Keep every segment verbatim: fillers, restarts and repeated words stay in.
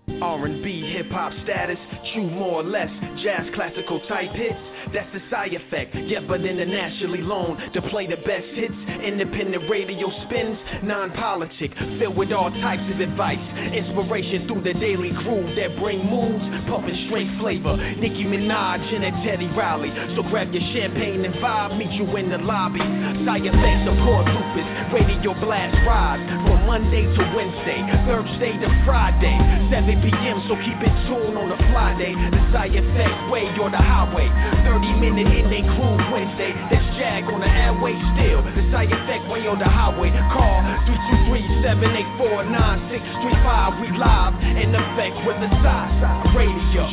R and B, hip-hop status, true more or less, jazz, classical type hits, that's the side effect, yeah, but internationally loaned to play the best hits, independent radio spins, non-politic, filled with all types of advice, inspiration through the daily groove that bring moves, pumping straight flavor, Nicki Minaj and that Teddy Riley, so grab your champagne and vibe, meet you in the lobby, side effect support lupus, radio blast rise, from Monday to Wednesday, Thursday to Friday, seven p.m. so keep it tuned on a fly day. The side effect way or the highway. thirty minute in they groove Wednesday. That's Jag on the airway still. The side effect way on the highway. Call three two three, seven eight four, nine six three five. We live in effect with the side radio.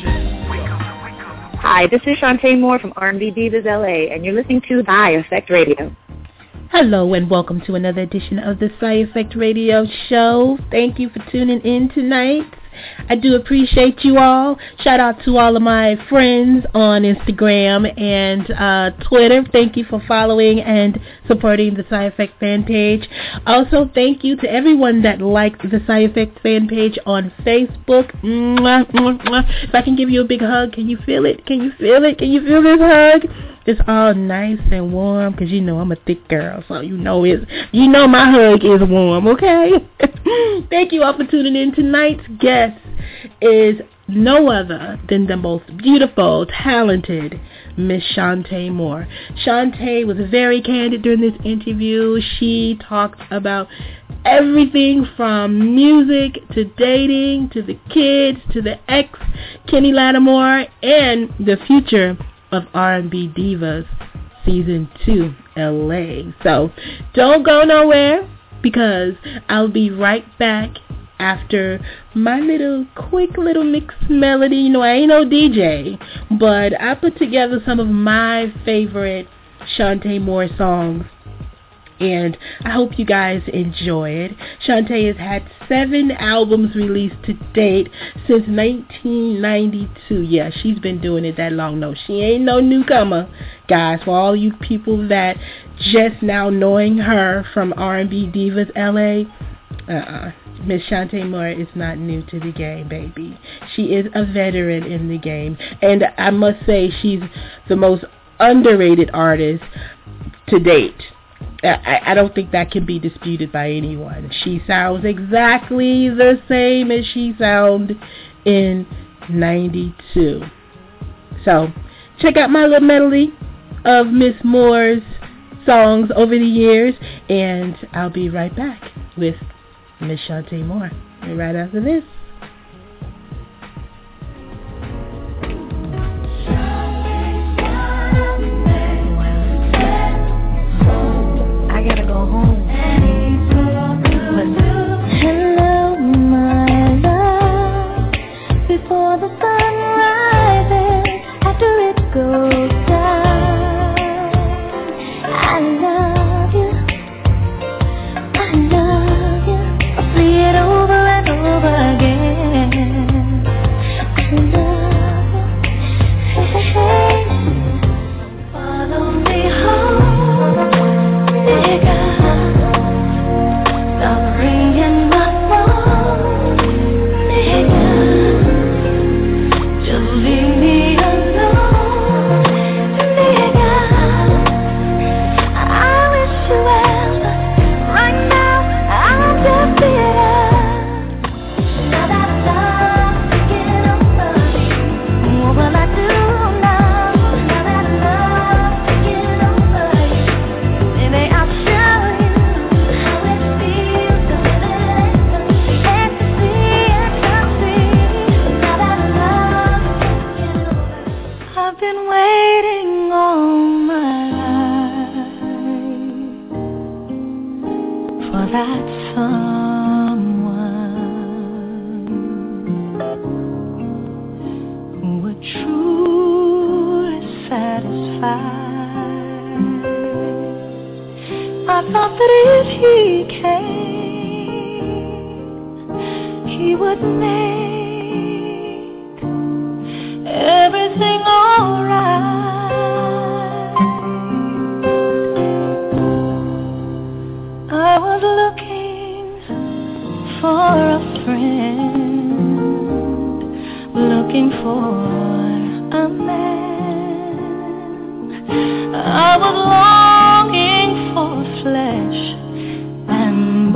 Hi, this is Shantae Moore from R and B Divas L A, and you're listening to The High Effect Radio. Hello and welcome to another edition of the Side Effect Radio Show. Thank you for tuning in tonight. I do appreciate you all. Shout out to all of my friends on Instagram and uh, Twitter. Thank you for following and supporting the Side Effect fan page. Also, thank you to everyone that liked the Side Effect fan page on Facebook. Mwah, mwah, mwah. If I can give you a big hug, can you feel it? Can you feel it? Can you feel this hug? It's all nice and warm because you know I'm a thick girl, so you know it's you know my hug is warm, okay? Thank you all for tuning in. Tonight's guest is no other than the most beautiful, talented Miss Shantae Moore. Shantae was very candid during this interview. She talked about everything from music to dating to the kids to the ex Kenny Lattimore and the future of R and B Divas Season two L A. So don't go nowhere because I'll be right back after my little quick little mixed melody. You know, I ain't no D J, but I put together some of my favorite Shantae Moore songs, and I hope you guys enjoy it. Shantae has had seven albums released to date since nineteen ninety-two. Yeah, she's been doing it that long. No, she ain't no newcomer, guys. For all you people that just now knowing her from R and B Divas L A, uh-uh. Miss Shantae Moore is not new to the game, baby. She is a veteran in the game, and I must say she's the most underrated artist to date. I, I don't think that can be disputed by anyone. She sounds exactly the same as she sounded in ninety-two. So, check out my little medley of Miss Moore's songs over the years, and I'll be right back with Miss Shantae Moore right after this. I gotta go home. Hello, my love. Before the sun rises, after it goes down, I love you. I love you. I'll see it over and over again. I love you. Hey, hey, hey. Follow me home. For a friend for a man. I was longing for flesh and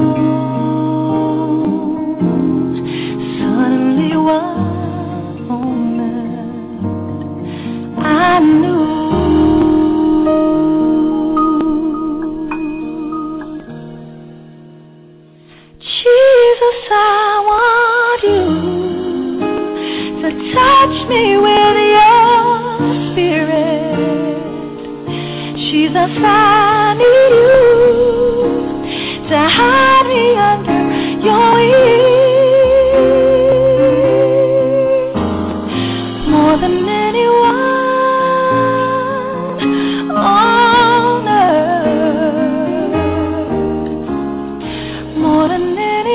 bone. Suddenly one moment I knew Jesus, I want you to touch me with your spirit. Jesus, I need you to hide me under your wings. More than anyone on earth, more than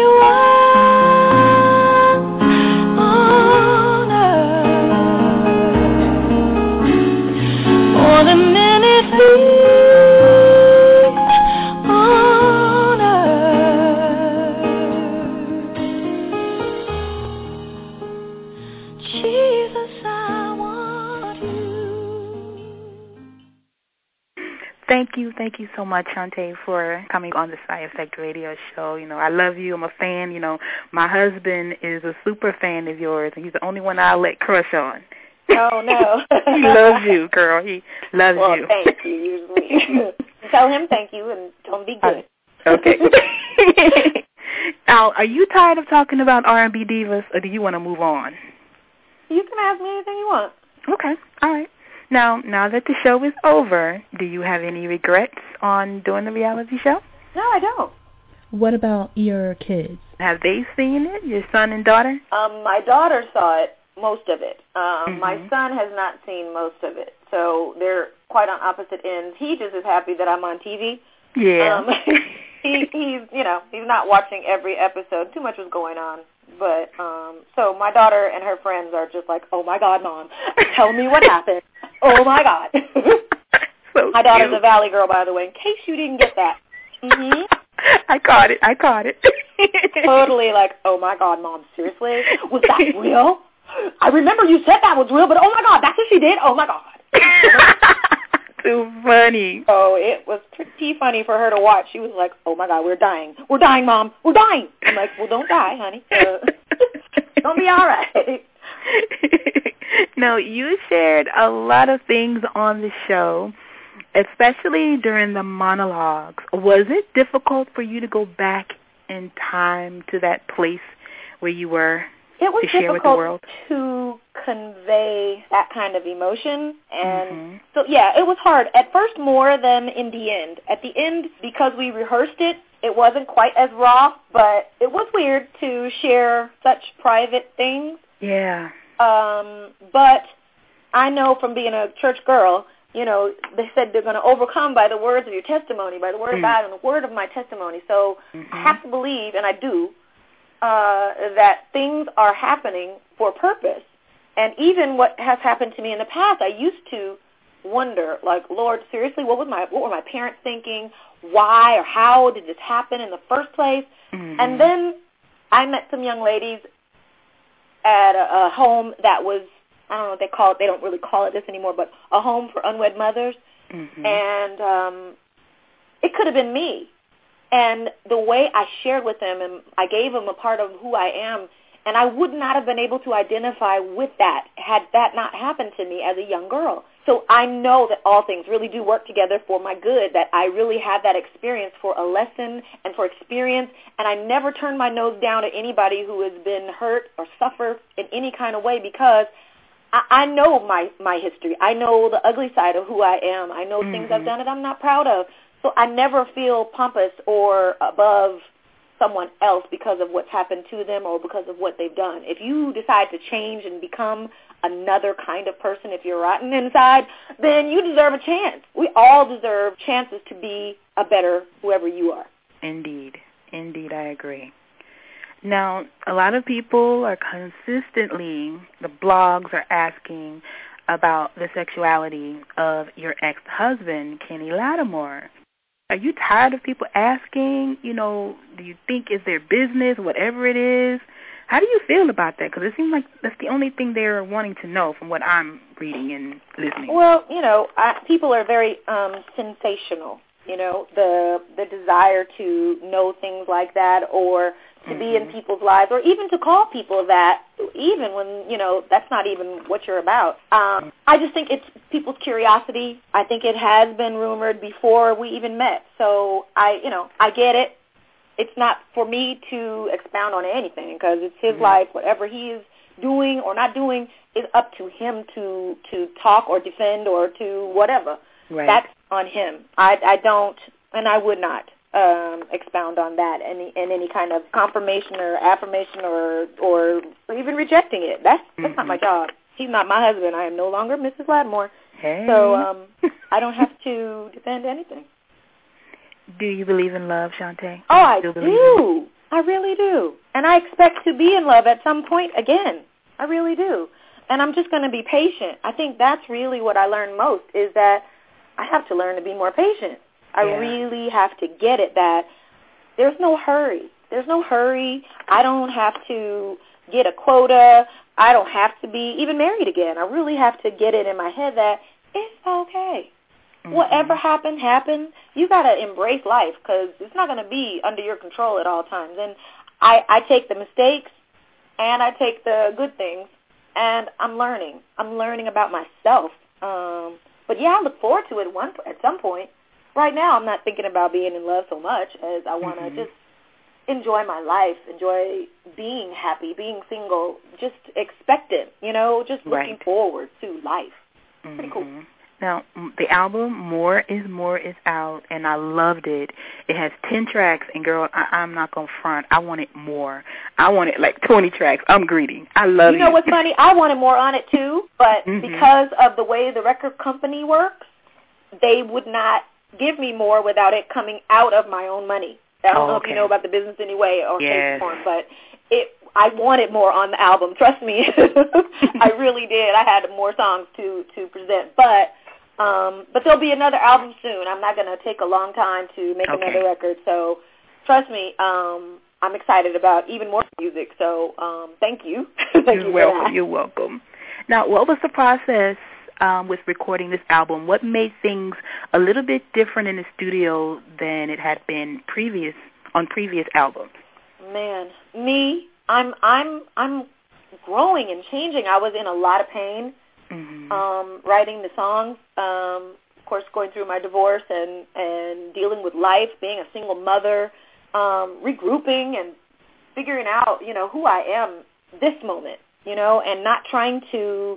Thank you, thank you so much, Shantae, for coming on the Side Effect Radio Show. You know, I love you. I'm a fan. You know, my husband is a super fan of yours, and he's the only one I'll let crush on. Oh, no. He loves you, girl. He loves well, you. Well, thank you, usually. Tell him thank you and don't be good. Okay. Now, are you tired of talking about R and B divas, or do you want to move on? You can ask me anything you want. Okay, all right. Now, now that the show is over, do you have any regrets on doing the reality show? No, I don't. What about your kids? Have they seen it, your son and daughter? Um, my daughter saw it, most of it. Um, mm-hmm. My son has not seen most of it, so they're quite on opposite ends. He just is happy that I'm on T V. Yeah. Um, he, he's, you know, he's not watching every episode. Too much was going on. But, um, so my daughter and her friends are just like, oh, my God, Mom, tell me what happened. Oh, my God. So my daughter's cute. a Valley girl, by the way, in case you didn't get that. Mm-hmm. I caught it. I caught it. Totally like, oh, my God, Mom, seriously? Was that real? I remember you said that was real, but oh, my God, that's what she did? Oh, my God. Too funny. Oh, it was pretty funny for her to watch. She was like, oh, my God, we're dying. We're dying, Mom. We're dying. I'm like, well, don't die, honey. Uh, don't be all right. No, you shared a lot of things on the show, especially during the monologues. Was it difficult for you to go back in time to that place where you were it was to share with the world? To convey that kind of emotion. And mm-hmm. so, yeah, it was hard. At first more than in the end. At the end, because we rehearsed it, it wasn't quite as raw, but it was weird to share such private things. Yeah. Um, but I know from being a church girl, you know, they said they're going to overcome by the words of your testimony, by the word mm-hmm. of God and the word of my testimony. So mm-hmm. I have to believe, and I do, uh, that things are happening for a purpose. And even what has happened to me in the past, I used to wonder, like, Lord, seriously, what was my what were my parents thinking? Why or how did this happen in the first place? Mm-hmm. And then I met some young ladies at a, a home that was, I don't know what they call it, they don't really call it this anymore, but a home for unwed mothers. Mm-hmm. And um, it could have been me. And the way I shared with them, and I gave them a part of who I am, and I would not have been able to identify with that had that not happened to me as a young girl. So I know that all things really do work together for my good, that I really had that experience for a lesson and for experience, and I never turn my nose down at anybody who has been hurt or suffered in any kind of way, because I, I know my, my history. I know the ugly side of who I am. I know mm-hmm. things I've done that I'm not proud of. So I never feel pompous or above someone else because of what's happened to them or because of what they've done. If you decide to change and become another kind of person, if you're rotten inside, then you deserve a chance. We all deserve chances to be a better whoever you are. Indeed. Indeed, I agree. Now, a lot of people are consistently, the blogs are asking about the sexuality of your ex-husband, Kenny Lattimore. Are you tired of people asking, you know, do you think it's their business, whatever it is? How do you feel about that? Because it seems like that's the only thing they're wanting to know from what I'm reading and listening. Well, you know, I, people are very um, sensational. You know, the the desire to know things like that, or to mm-hmm. be in people's lives, or even to call people that, even when, you know, that's not even what you're about. Um, I just think it's people's curiosity. I think it has been rumored before we even met. So I, you know, I get it. It's not for me to expound on anything because it's his mm-hmm. life. Whatever he is doing or not doing is up to him to, to talk or defend or to whatever. Right. That's on him. I, I don't, and I would not um, expound on that in, in any kind of confirmation or affirmation or or even rejecting it. That's that's mm-hmm. not my job. He's not my husband. I am no longer Missus Lattimore. Hey. So um, I don't have to defend anything. Do you believe in love, Shantae? Oh, I do. I really do. And I expect to be in love at some point again. I really do. And I'm just going to be patient. I think that's really what I learned most is that I have to learn to be more patient. I yeah. really have to get it that there's no hurry. There's no hurry. I don't have to get a quota. I don't have to be even married again. I really have to get it in my head that it's okay. Mm-hmm. Whatever happened, happened. You got to embrace life because it's not going to be under your control at all times. And I, I take the mistakes and I take the good things, and I'm learning. I'm learning about myself. Um, but, yeah, I look forward to it one at some point. Right now I'm not thinking about being in love so much as I want to mm-hmm. just enjoy my life, enjoy being happy, being single, just expectant, you know, just looking right. forward to life. Mm-hmm. Pretty cool. Now, the album, More is More, is out, and I loved it. It has ten tracks, and, girl, I, I'm not going to front. I wanted more. I wanted, like, twenty tracks. I'm greedy. I love it. You know what's funny? I wanted more on it, too, but mm-hmm. because of the way the record company works, they would not give me more without it coming out of my own money. I don't oh, know okay. if you know about the business anyway or yes. form, but it. I wanted more on the album. Trust me, I really did. I had more songs to to present, but um, but there'll be another album soon. I'm not going to take a long time to make okay. another record, so trust me. Um, I'm excited about even more music. So um, thank you. thank You're you welcome. For that. You're welcome. Now, what was the process? Um, with recording this album, what made things a little bit different in the studio than it had been previous on previous albums? Man, me, I'm I'm I'm growing and changing. I was in a lot of pain mm-hmm. um, writing the songs. Um, of course, going through my divorce and and dealing with life, being a single mother, um, regrouping and figuring out, you know, who I am this moment, you know, and not trying to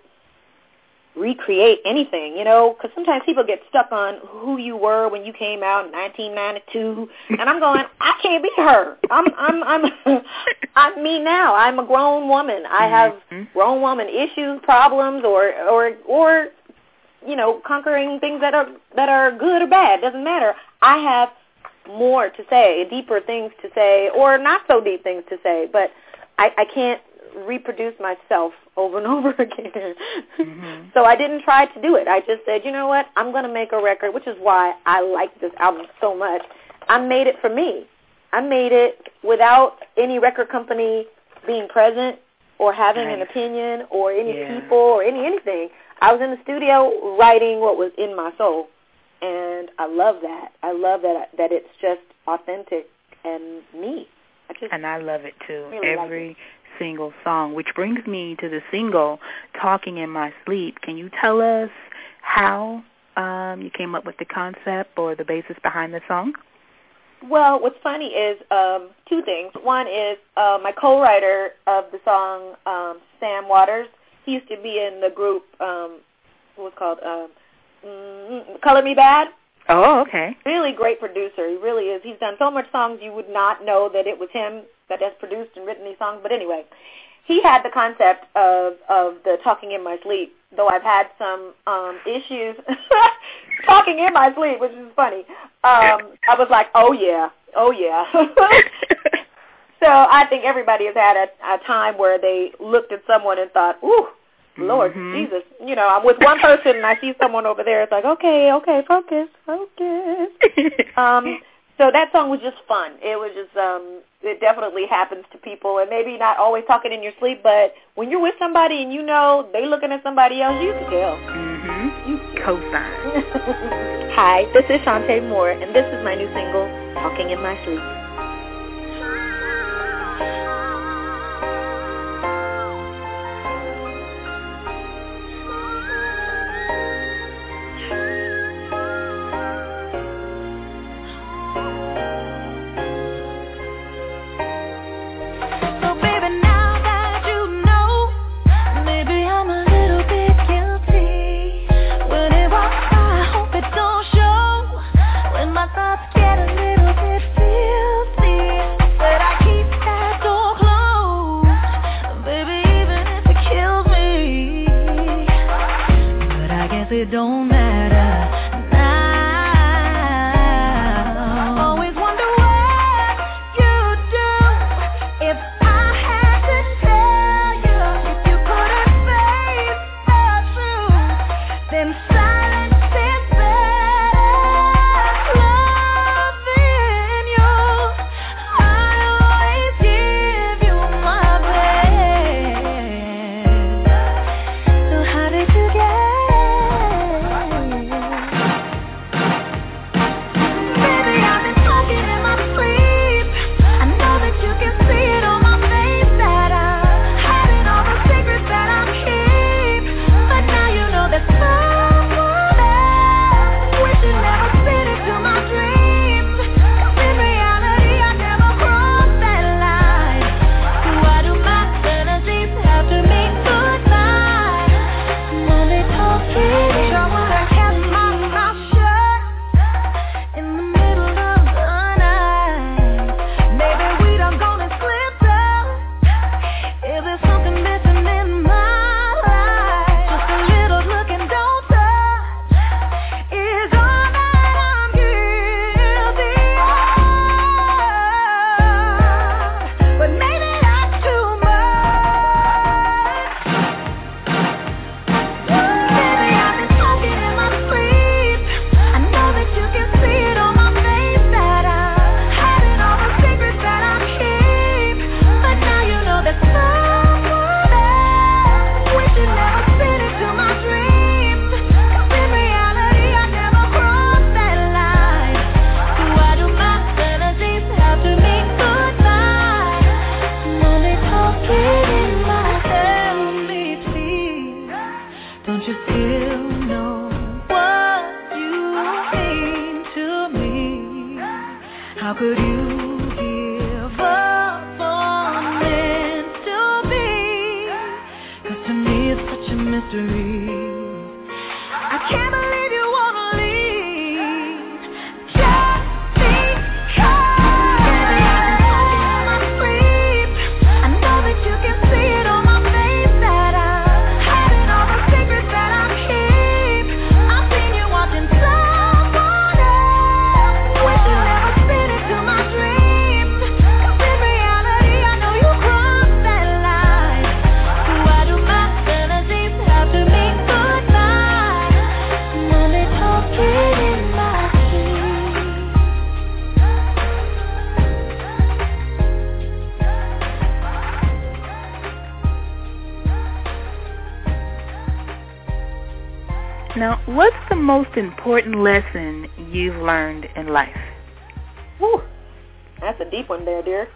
recreate anything, you know, because sometimes people get stuck on who you were when you came out in nineteen ninety-two, and I'm going, I can't be her. I'm I'm I'm I'm me now. I'm a grown woman. I have mm-hmm. grown woman issues, problems, or or or you know, conquering things that are that are good or bad. Doesn't matter. I have more to say, deeper things to say, or not so deep things to say, but I, I can't reproduce myself over and over again. Mm-hmm. So I didn't try to do it. I just said, you know what, I'm going to make a record, which is why I like this album so much. I made it for me. I made it without any record company being present or having nice. an opinion or any yeah. people or any anything. I was in the studio writing what was in my soul, and I love that. I love that that it's just authentic and me. I just and I love it, too. Really Every like it. single song, which brings me to the single, Talking in My Sleep. Can you tell us how um, you came up with the concept or the basis behind the song? Well, what's funny is um, two things. One is uh, my co-writer of the song, um, Sam Waters. He used to be in the group, um, what was it called, um, mm, Color Me Bad. Oh, okay. Really great producer. He really is. He's done so much songs you would not know that it was him that has produced and written these songs. But anyway, he had the concept of, of the Talking in My Sleep, though I've had some um, issues talking in my sleep, which is funny. Um, I was like, oh, yeah, oh, yeah. So I think everybody has had a, a time where they looked at someone and thought, ooh, Lord mm-hmm. Jesus. You know, I'm with one person and I see someone over there. It's like, okay, okay, focus, focus. um, So that song was just fun. It was just, um, it definitely happens to people, and maybe not always talking in your sleep, but when you're with somebody and you know they looking at somebody else, you can tell. Mm-hmm. You co-sign. Hi, this is Shantae Moore, and this is my new single, Talking in My Sleep. It don't matter now. I always wonder what you'd do if I had to tell you. If you couldn't face the truth, then silence is better. Loving you, I always give you my best. So how did you get? Now, what's the most important lesson you've learned in life? Whew, that's a deep one there, dear.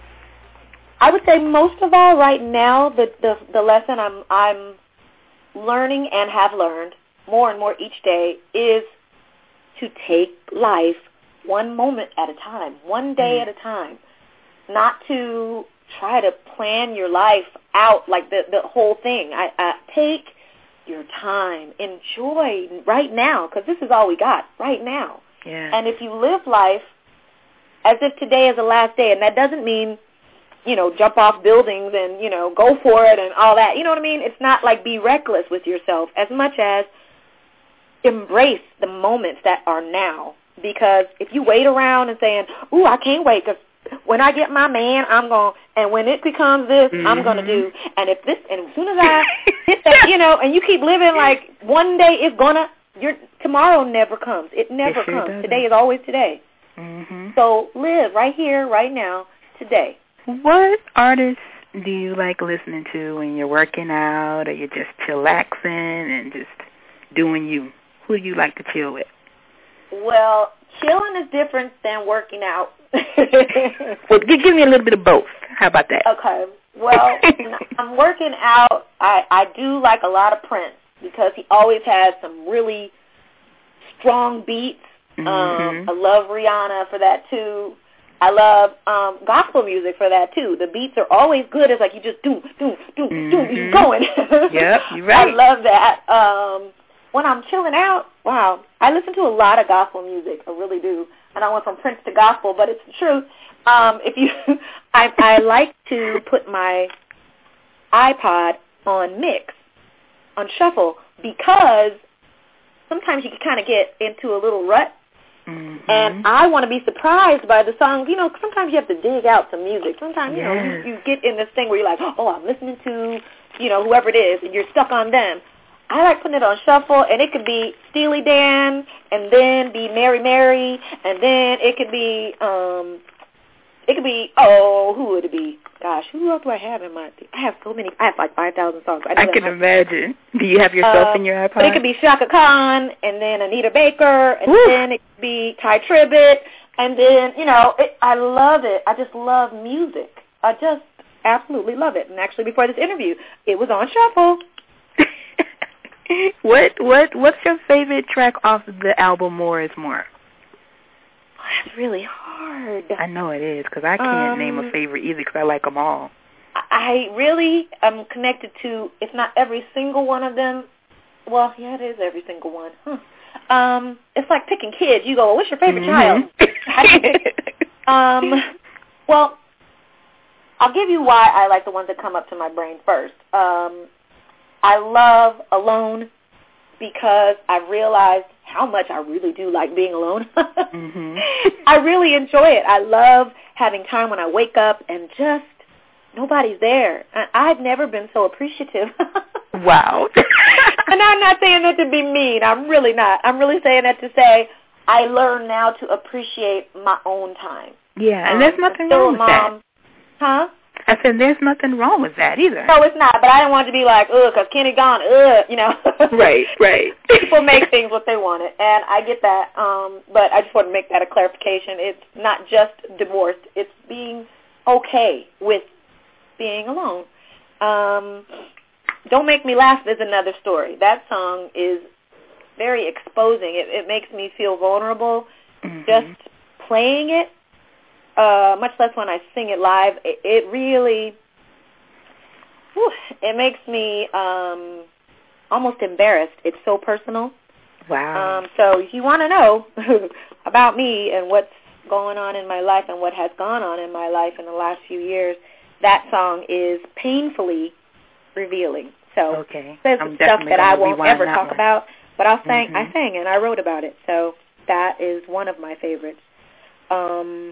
I would say most of all right now, the, the, the lesson I'm, I'm learning and have learned more and more each day is to take life one moment at a time, one day mm-hmm. at a time, not to try to plan your life out like the, the whole thing. I, I take your time, enjoy right now, because this is all we got right now. Yeah. And if you live life as if today is the last day, and that doesn't mean, you know, jump off buildings and, you know, go for it and all that. You know what I mean? It's not like be reckless with yourself as much as embrace the moments that are now. Because if you wait around and saying, ooh, I can't wait because when I get my man, I'm going to, and when it becomes this, mm-hmm. I'm going to do, and if this, and as soon as I hit that, you know, and you keep living like one day it's going to, your tomorrow never comes. It never it sure comes. Doesn't. Today is always today. Mm-hmm. So live right here, right now, today. What artists do you like listening to when you're working out or you're just chillaxing and just doing you? Who do you like to chill with? Well, chilling is different than working out. Well, give me a little bit of both. How about that? Okay. Well, when I'm working out, I, I do like a lot of Prince because he always has some really strong beats. Mm-hmm. Um, I love Rihanna for that, too. I love um, gospel music for that, too. The beats are always good. It's like you just do, do, do, mm-hmm. do, you're going. Yep, you're right. I love that. Um, when I'm chilling out, wow, I listen to a lot of gospel music. I really do. And I went from Prince to gospel, but it's the truth. Um, if you, I, I like to put my iPod on mix, on shuffle, because sometimes you can kind of get into a little rut. Mm-hmm. And I want to be surprised by the songs. You know, sometimes you have to dig out some music. Sometimes, you yes. know, you, you get in this thing where you're like, oh, I'm listening to, you know, whoever it is, and you're stuck on them. I like putting it on shuffle, and it could be Steely Dan, and then be Mary Mary, and then it could be, um, it could be, oh, who would it be? Gosh, who else do I have in my, I have so many, I have like five thousand songs. I, I can my, imagine. Do you have yourself uh, in your iPod? But it could be Shaka Khan, and then Anita Baker, and Woo. then it could be Ty Tribbett, and then, you know, it, I love it. I just love music. I just absolutely love it. And actually, before this interview, it was on shuffle. What what what's your favorite track off of the album More is More? Oh, that's really hard. I know it is because I can't um, name a favorite either because I like them all. I really am connected to, if not every single one of them. Well, yeah, it is every single one. Huh. Um, it's like picking kids. You go, well, what's your favorite mm-hmm. child? um, well, I'll give you why I like the ones that come up to my brain first. Um, I love Alone because I realized how much I really do like being alone. mm-hmm. I really enjoy it. I love having time when I wake up and just nobody's there. I- I've never been so appreciative. Wow. And I'm not saying that to be mean. I'm really not. I'm really saying that to say I learn now to appreciate my own time. Yeah, and um, there's nothing wrong with that. Huh? I said there's nothing wrong with that either. No, it's not. But I didn't want it to be like, ugh, because Kenny gone, ugh, you know. Right, right. People make things what they wanted, and I get that. Um, but I just want to make that a clarification. It's not just divorced. It's being okay with being alone. Um, Don't Make Me Laugh is another story. That song is very exposing. It, it makes me feel vulnerable. Mm-hmm. Just playing it. Uh, much less when I sing it live, it, it really, whew, it makes me um, almost embarrassed. It's so personal. Wow. Um, so if you want to know about me and what's going on in my life and what has gone on in my life in the last few years, that song is painfully revealing. So okay. there's I'm stuff that I won't ever that talk one. about, but I sang, mm-hmm. I sang and I wrote about it. So that is one of my favorites. Um,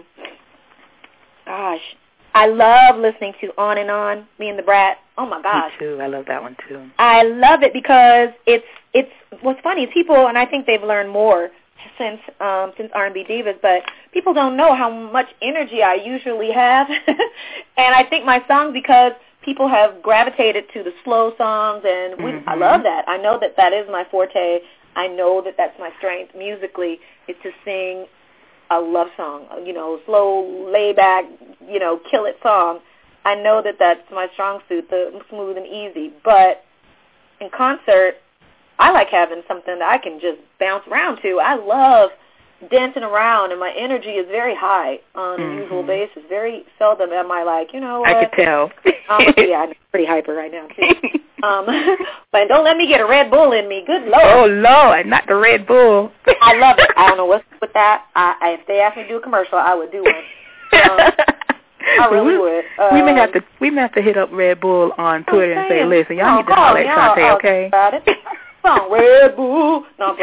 gosh, I love listening to On and On, Me and the Brat. Oh my gosh. Me too. I love that one too. I love it because it's it's what's funny. People, and I think they've learned more since um, since R and B Divas, but people don't know how much energy I usually have, and I think my songs, because people have gravitated to the slow songs, and we, mm-hmm. I love that. I know that that is my forte. I know that that's my strength musically, is to sing a love song, you know, slow, lay-back, you know, kill it song. I know that that's my strong suit, the smooth and easy. But in concert, I like having something that I can just bounce around to. I love dancing around, and my energy is very high on mm-hmm. a usual basis. Very seldom am I like, you know what? I could tell. um, yeah, I'm pretty hyper right now, too. um, but don't let me get a Red Bull in me. Good Lord. Oh, Lord, not the Red Bull. I love it. I don't know what's with that. I, I, if they asked me to do a commercial, I would do one. Um, I really we, would. Uh, we may have to we may have to hit up Red Bull on Twitter and say, listen, y'all oh, need to holler at y'all, Shantae, okay? About it. Come on, Red Bull. No,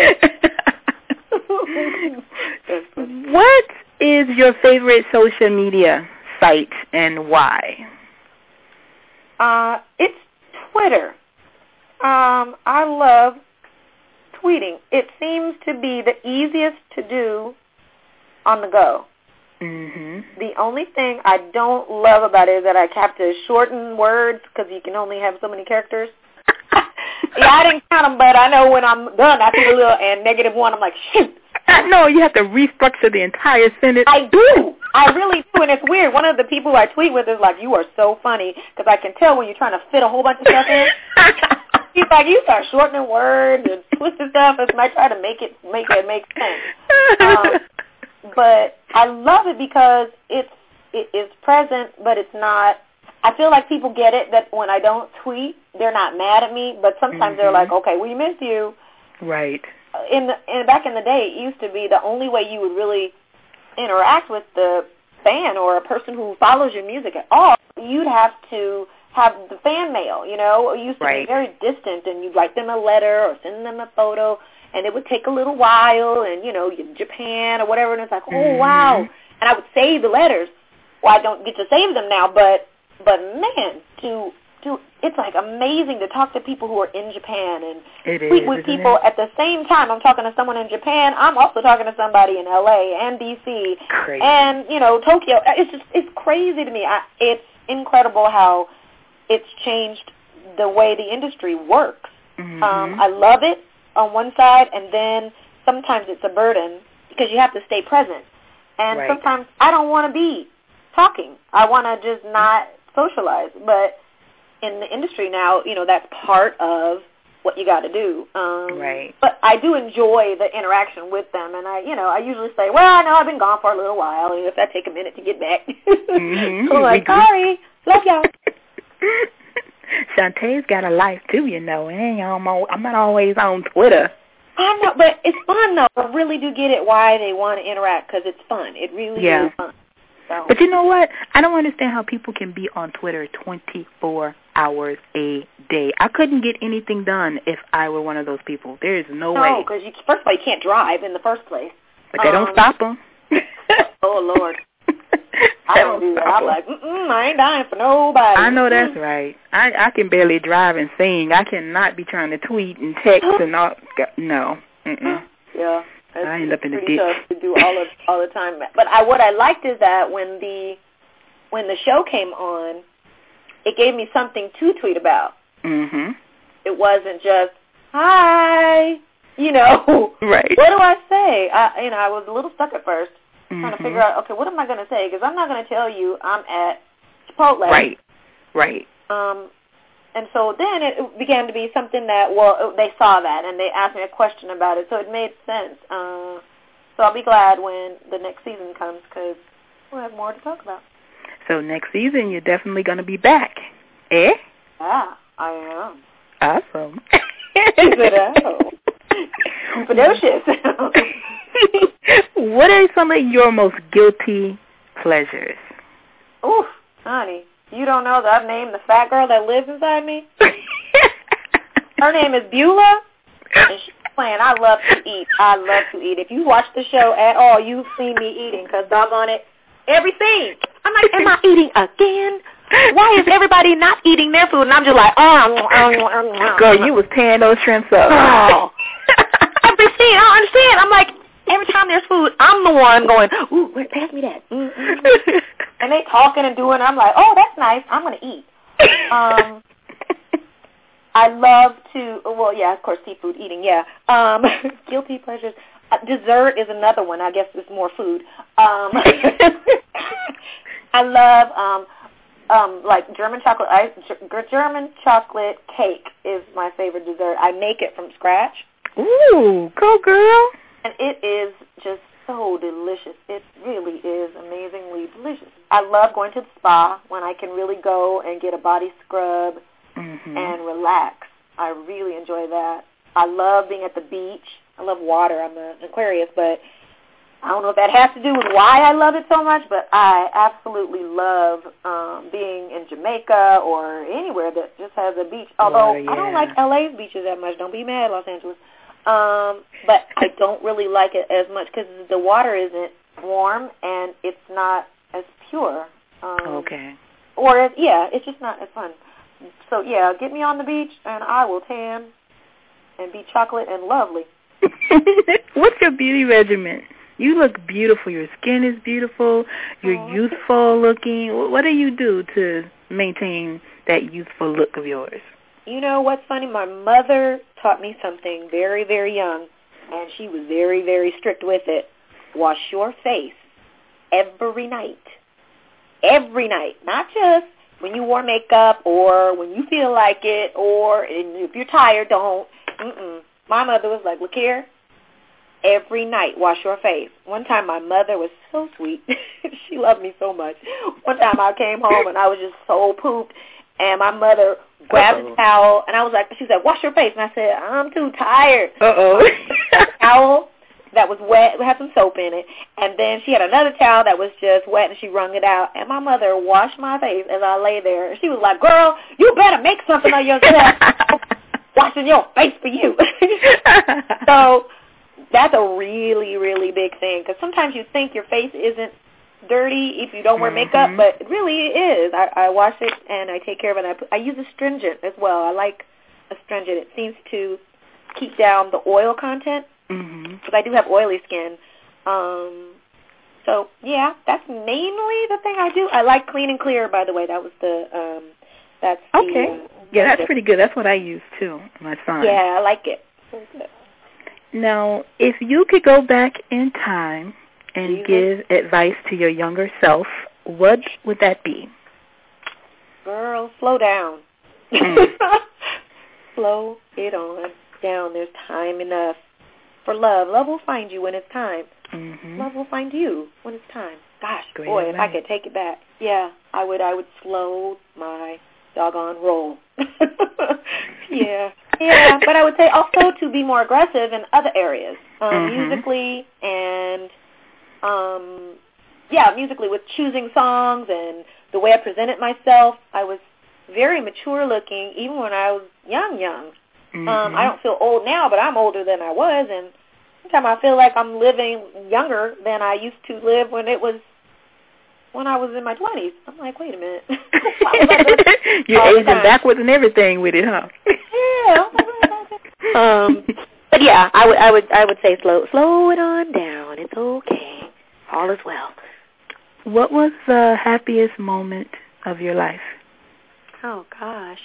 but what is your favorite social media site and why? Uh, it's Twitter. Um, I love tweeting. It seems to be the easiest to do on the go. Mm-hmm. The only thing I don't love about it is that I have to shorten words because you can only have so many characters. Yeah, I didn't count them, but I know when I'm done, I put a little and negative one. I'm like, shoot. I know you have to restructure the entire sentence. I do. I really do, and it's weird. One of the people I tweet with is like, you are so funny, because I can tell when you're trying to fit a whole bunch of stuff in. He's like, you start shortening words and twisting stuff, and I try to make it make it make sense. Um, but I love it because it's it, it's present, but it's not. I feel like people get it that when I don't tweet, they're not mad at me, but sometimes mm-hmm. they're like, okay, we miss you. Right. In the in back in the day, it used to be the only way you would really interact with the fan or a person who follows your music at all. You'd have to have the fan mail. You know, it used to right. be very distant, and you'd write them a letter or send them a photo, and it would take a little while. And you know, Japan or whatever, and it's like, oh mm-hmm. wow. And I would save the letters. Well, I don't get to save them now, but but man, to to it's like amazing to talk to people who are in Japan and it speak is, with people it? at the same time. I'm talking to someone in Japan. I'm also talking to somebody in L A and D C crazy. And you know Tokyo. It's just it's crazy to me. I, it's incredible how it's changed the way the industry works. Mm-hmm. Um, I love it on one side, and then sometimes it's a burden because you have to stay present. And right. sometimes I don't want to be talking. I want to just not socialize. But in the industry now, you know, that's part of what you got to do. Um, right. But I do enjoy the interaction with them, and I, you know, I usually say, well, I know I've been gone for a little while, and if I take a minute to get back, mm-hmm. I'm like, sorry, love y'all. Shantae's got a life too, you know. And I'm, all, I'm not always on Twitter. I know, but it's fun though. I really do get it why they want to interact because it's fun. It really yeah. is fun. So. But you know what? I don't understand how people can be on Twitter twenty-four hours a day. I couldn't get anything done if I were one of those people. There is no, no way. No, because first of all, you can't drive in the first place. But they um, don't stop them. Oh, Lord. I don't do that. I'm like, mm-mm, I ain't dying for nobody. I know that's right. I I can barely drive and sing. I cannot be trying to tweet and text and all. No. Mm-mm. Yeah. I end up in the ditch. ditch. To do all of all the time. But I what I liked is that when the when the show came on, it gave me something to tweet about. Mm-hmm. It wasn't just hi, you know. Right. What do I say? I you know I was a little stuck at first. Mm-hmm. Trying to figure out, okay, what am I going to say? Because I'm not going to tell you I'm at Chipotle. Right, right. Um, and so then it began to be something that, well, they saw that, and they asked me a question about it, so it made sense. Uh, so I'll be glad when the next season comes, because we'll have more to talk about. So next season, you're definitely going to be back, eh? Yeah, I am. Awesome. Ferocious. What are some of your most guilty pleasures? Oof, honey, you don't know that I've named the fat girl that lives inside me? Her name is Beulah, and she's playing I love to eat. I love to eat. If you watch the show at all, you've seen me eating, because doggone it, everything. I'm like, am I eating again? Why is everybody not eating their food? And I'm just like, oh. Girl, you was tearing those shrimps up. Oh. Everything, I don't understand. I'm like, every time there's food, I'm the one going, ooh, wait, pass me that. Mm-hmm. And they talking and doing, I'm like, oh, that's nice. I'm going to eat. Um, I love to, well, yeah, of course, seafood eating, yeah. Um, guilty pleasures. Uh, dessert is another one. I guess it's more food. Um, I love, um, um, like, German chocolate ice. German chocolate cake is my favorite dessert. I make it from scratch. Ooh, go girl. And it is just so delicious. It really is amazingly delicious. I love going to the spa when I can really go and get a body scrub mm-hmm. and relax. I really enjoy that. I love being at the beach. I love water. I'm an Aquarius, but I don't know if that has to do with why I love it so much, but I absolutely love um, being in Jamaica or anywhere that just has a beach. Although oh, yeah. I don't like L A's beaches that much. Don't be mad, Los Angeles. Um, but I don't really like it as much because the water isn't warm and it's not as pure. Um, okay. Or, it, yeah, it's just not as fun. So, yeah, get me on the beach and I will tan and be chocolate and lovely. What's your beauty regimen? You look beautiful. Your skin is beautiful. You're Aww. youthful looking. What do you do to maintain that youthful look of yours? You know what's funny? My mother taught me something very, very young, and she was very, very strict with it. Wash your face every night. Every night. Not just when you wore makeup or when you feel like it, or if you're tired, don't. Mm-mm. My mother was like, look here, every night wash your face. One time my mother was so sweet. She loved me so much. One time I came home and I was just so pooped, and my mother grabbed Uh-oh. a towel, and I was like, she said, wash your face. And I said, I'm too tired. Uh-oh. A towel that was wet, it had some soap in it, and then she had another towel that was just wet, and she wrung it out, and my mother washed my face as I lay there, and she was like, girl, you better make something of yourself. Washing your face for you. So that's a really, really big thing, because sometimes you think your face isn't dirty if you don't wear mm-hmm. makeup, but it really is. I, I wash it, and I take care of it. I, put, I use astringent as well. I like astringent. It seems to keep down the oil content, because mm-hmm. I do have oily skin. Um, so, yeah, that's mainly the thing I do. I like Clean and Clear, by the way. That was the, um, that's okay. the, uh, yeah, that's pretty good. That's what I use, too, my son. Yeah, I like it. Now, if you could go back in time and Jesus. give advice to your younger self, what would that be? Girl, slow down. Mm. Slow it on down. There's time enough for love. Love will find you when it's time. Mm-hmm. Love will find you when it's time. Gosh, Great boy, advice. If I could take it back, yeah, I would. I would slow my doggone roll. yeah, yeah. But I would say also to be more aggressive in other areas, um, mm-hmm. musically and, um, yeah, musically with choosing songs and the way I presented myself. I was very mature looking, even when I was young, young. Mm-hmm. Um, I don't feel old now, but I'm older than I was, and sometimes I feel like I'm living younger than I used to live when it was when I was in my twenties. I'm like, wait a minute. You're aging backwards and everything with it, huh? Yeah. um, but yeah, I would, I would, I would say slow, slow it on down. It's okay. All is well. What was the happiest moment of your life? Oh gosh.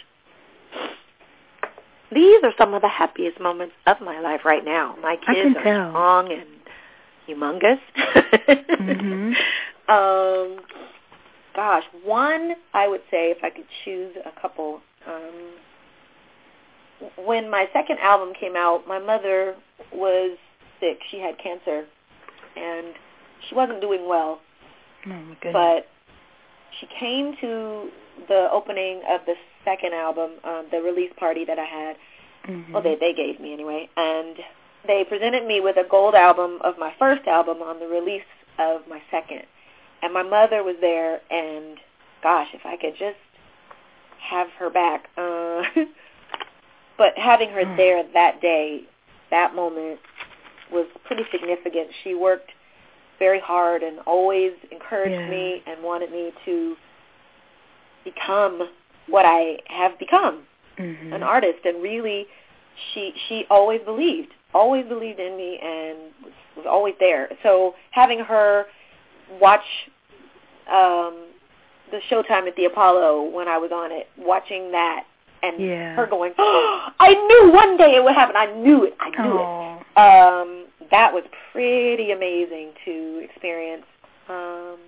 These are some of the happiest moments of my life right now. My kids are tell. strong and humongous. mm-hmm. um, gosh, one, I would say, if I could choose a couple, um, when my second album came out, my mother was sick. She had cancer, and she wasn't doing well. Oh, my goodness. But she came to the opening of the second album, um, the release party that I had. Mm-hmm. Well, they, they gave me anyway. And they presented me with a gold album of my first album on the release of my second. And my mother was there, and gosh, if I could just have her back. Uh, but having her there that day, that moment, was pretty significant. She worked very hard and always encouraged yeah. me and wanted me to become what I have become, mm-hmm. an artist. And really, she she always believed, always believed in me and was, was always there. So having her watch um, the Showtime at the Apollo when I was on it, watching that, and yeah. her going, oh, I knew one day it would happen. I knew it. I knew Aww. it. Um, that was pretty amazing to experience. Um,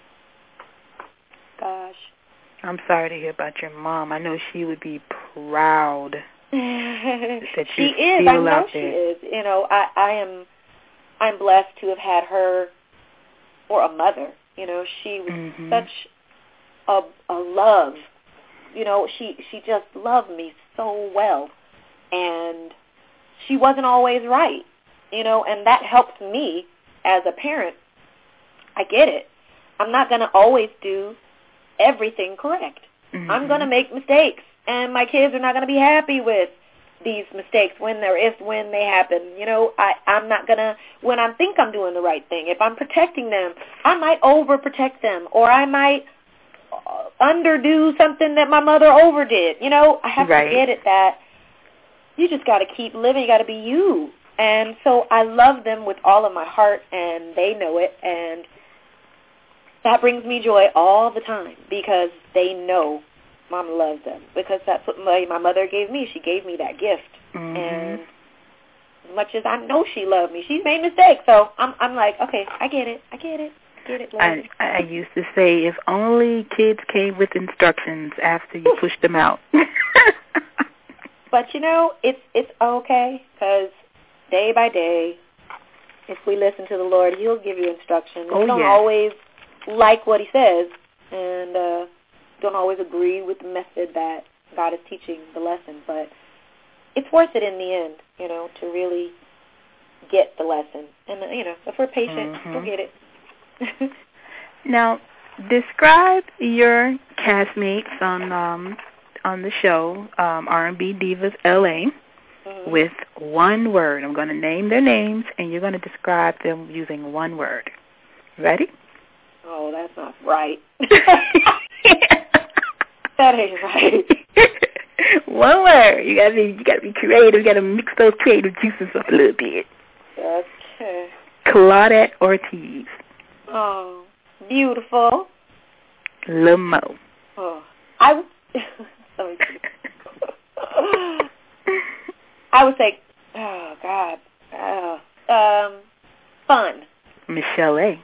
gosh. I'm sorry to hear about your mom. I know she would be proud that she you is. still I know out she there. is. You know, I, I am. I'm blessed to have had her for a mother. You know, she was mm-hmm. such a, a love. You know, she she just loved me so well, and she wasn't always right. You know, and that helps me as a parent. I get it. I'm not going to always do everything correct. Mm-hmm. I'm going to make mistakes, and my kids are not going to be happy with these mistakes when they're, if, when they happen. You know, I, I'm not going to, when I think I'm doing the right thing, if I'm protecting them, I might overprotect them, or I might uh, underdo something that my mother overdid. You know, I have right. to get it that you just got to keep living. You got to be you. And so I love them with all of my heart, and they know it, and that brings me joy all the time because they know Mama loves them, because that's what my, my mother gave me. She gave me that gift. Mm-hmm. And as much as I know she loved me, she's made mistakes. So I'm I'm like, okay, I get it. I get it. I get it, Lord. I, I used to say, if only kids came with instructions after you pushed them out. But, you know, it's, it's okay, because day by day, if we listen to the Lord, He'll give you instruction. Oh, we don't yes. always like what He says, and uh, don't always agree with the method that God is teaching the lesson, but it's worth it in the end, you know, to really get the lesson. And, uh, you know, if we're patient, Mm-hmm. we'll get it. Now, describe your castmates on um, on the show, um, R and B Divas L A, Mm-hmm. with one word. I'm going to name their names, and you're going to describe them using one word. Ready? Oh, that's not right. That ain't right. One word. You gotta be you gotta be creative. You gotta mix those creative juices up a little bit. Okay. Claudette Ortiz. Oh, beautiful. Lil Mo. Oh, I would. Let me see. I would say, oh God, oh, um, fun. Michelle A.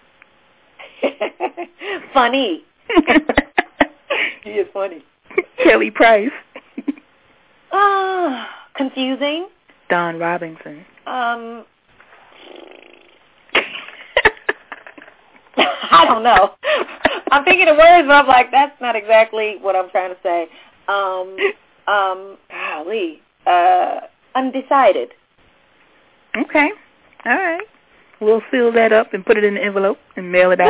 Funny. She is funny. Kelly Price. Oh, confusing. Don Robinson. Um, I don't know. I'm thinking of words, but I'm like, that's not exactly what I'm trying to say. Um, um, golly, uh, undecided. Okay. All right. We'll seal that up and put it in the envelope and mail it out.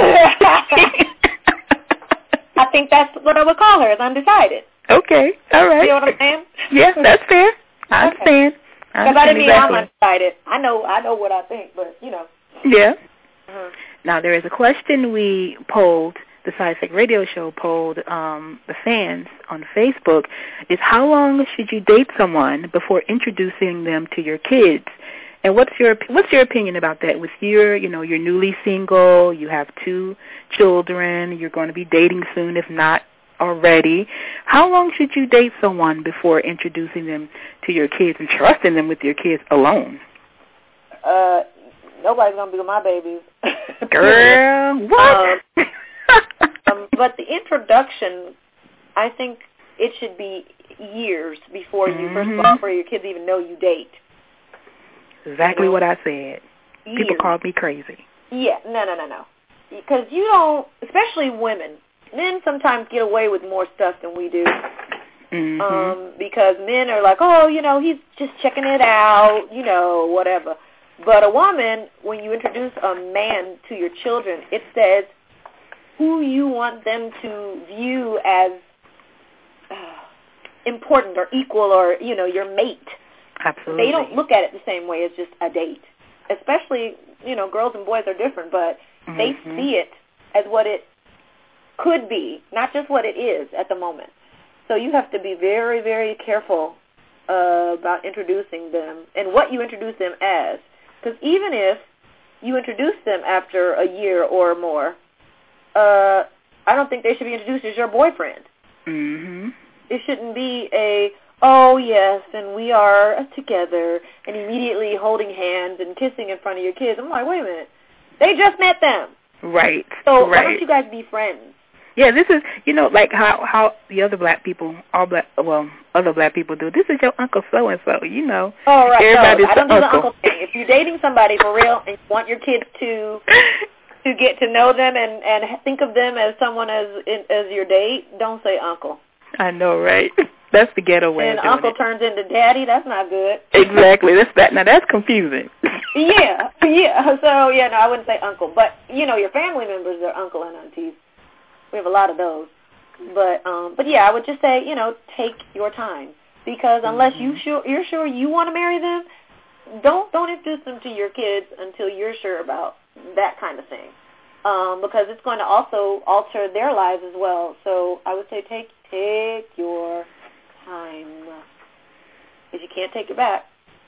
I think that's what I would call her, is undecided. Okay. All right. You know what I'm saying? Yes, that's fair. I understand. Because I didn't mean exactly. I'm undecided. I know, I know what I think, but, you know. Yeah. Uh-huh. Now, there is a question we polled, the Side Effect Radio Show polled um, the fans on Facebook, is how long should you date someone before introducing them to your kids? And what's your what's your opinion about that? With your, you know, you're newly single, you have two children, you're going to be dating soon, if not already. How long should you date someone before introducing them to your kids and trusting them with your kids alone? Uh, nobody's gonna be with my babies. Girl, what? Um, um, but the introduction, I think it should be years before you, Mm-hmm. first of all, before your kids even know you date. Exactly you know? what I said. Years. People called me crazy. Yeah, no, no, no, no. Because you don't, especially women, men sometimes get away with more stuff than we do. Mm-hmm. Um, because men are like, oh, you know, he's just checking it out, you know, whatever. But a woman, when you introduce a man to your children, it says who you want them to view as uh, important or equal or, you know, your mate. Absolutely. They don't look at it the same way as just a date. Especially, you know, girls and boys are different, but mm-hmm. they see it as what it could be, not just what it is at the moment. So you have to be very, very careful uh, about introducing them and what you introduce them as. Because even if you introduce them after a year or more, uh, I don't think they should be introduced as your boyfriend. Mm-hmm. It shouldn't be a, oh, yes, and we are together, and immediately holding hands and kissing in front of your kids. I'm like, wait a minute. They just met them. Right. So right. why don't you guys be friends? Yeah, this is, you know, like how how the other black people, all black, well, other black people do. This is your Uncle So-and-so, you know. Oh, right. Everybody's no, I don't do uncle. the uncle thing. If you're dating somebody for real and you want your kids to to get to know them and, and think of them as someone as as your date, don't say uncle. I know, right? That's the ghetto way and of doing uncle it. turns into daddy. That's not good. Exactly. That's that. Now that's confusing. yeah, yeah. So yeah, no, I wouldn't say uncle, but you know, your family members are uncle and aunties. We have a lot of those. But um, but yeah, I would just say, you know, take your time, because unless mm-hmm. you sure you're sure you want to marry them, don't don't introduce them to your kids until you're sure about that kind of thing, um, because it's going to also alter their lives as well. So I would say take take your time, because you can't take it back.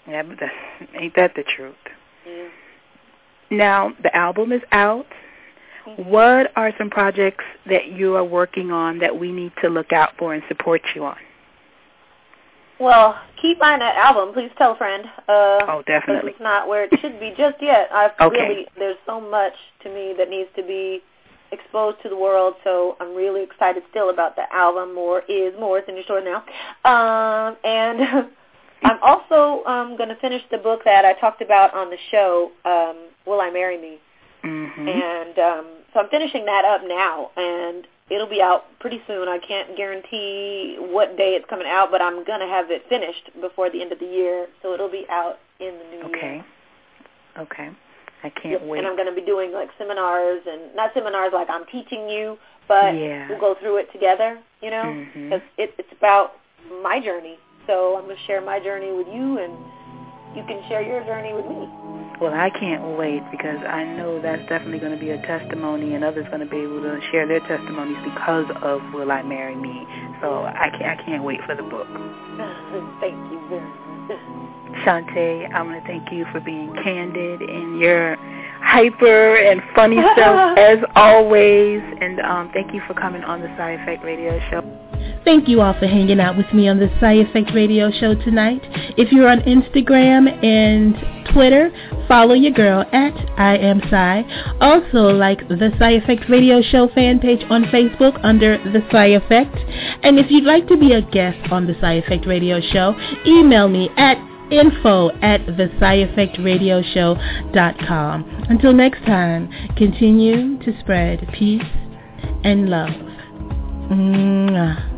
Yeah, but that's, ain't that the truth? Yeah. Now, the album is out. Mm-hmm. What are some projects that you are working on that we need to look out for and support you on? Well, keep buying that album. Please tell a friend. Uh, oh, definitely. It's not where it should be just yet. I okay. really, there's so much to me that needs to be exposed to the world, so I'm really excited still about the album. More is more. It's in your store now. Um, and I'm also um, going to finish the book that I talked about on the show, um, Will I Marry Me? Mm-hmm. And um, so I'm finishing that up now, and it'll be out pretty soon. I can't guarantee what day it's coming out, but I'm going to have it finished before the end of the year, so it'll be out in the new okay. year. Okay. Okay. I can't yep. wait. And I'm going to be doing, like, seminars, and not seminars like I'm teaching you, but yeah. we'll go through it together, you know, because mm-hmm. it, it's about my journey. So I'm going to share my journey with you, and you can share your journey with me. Well, I can't wait, because I know that's definitely going to be a testimony, and others going to be able to share their testimonies because of Will I Marry Me. So I can't, I can't wait for the book. Thank you very much. Shantae, I want to thank you for being candid in your hyper and funny self as always, and um, thank you for coming on the Side Effect Radio Show. Thank you all for hanging out with me on the Side Effect Radio Show tonight. If you're on Instagram and Twitter, follow your girl at I am Psy. Also, like the Side Effect Radio Show fan page on Facebook under the Side Effect. And if you'd like to be a guest on the Side Effect Radio Show, email me at info at the sci effect radio show dot com. Until next time, continue to spread peace and love. Mwah.